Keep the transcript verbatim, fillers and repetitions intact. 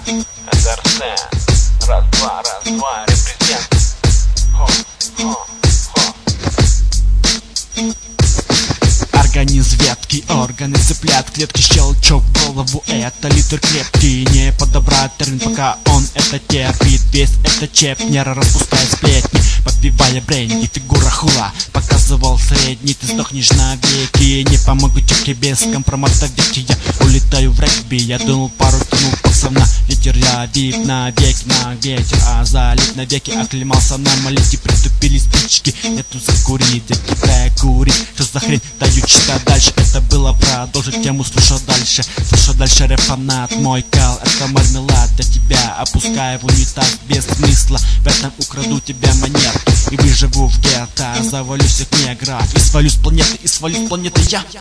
это Арсен. Раз, два, раз, два, репрезент. Хо, хо, хо. Организм ветки, органы цыплят, клетки, щелчок в голову, это литр крепкий. Не подобрать термин, пока он это терпит. Весь этот чеп не распускает сплетни, подпевая бренди, фигура хула. Показывал средний, ты сдохнешь навеки. Не помогу тебе без компромата веки. Я улетаю в регби, я дунул пару, тянул пацан на ветер. Я вип навеки, на ветер, а залит навеки. Оклемался на молитве, притупили спички. Нету закурить, я тебя курить. Что за хрень, даю читать дальше. Это было продолжить тему, слушай дальше. Слушай дальше, рэп-фанат, мой кал, это мармелад. Я тебя опускаю в унитаз без смысла. В этом украду тебя монет и выживу в гетто. Завалю всех негров и свалю с планеты, и свалю с планеты я.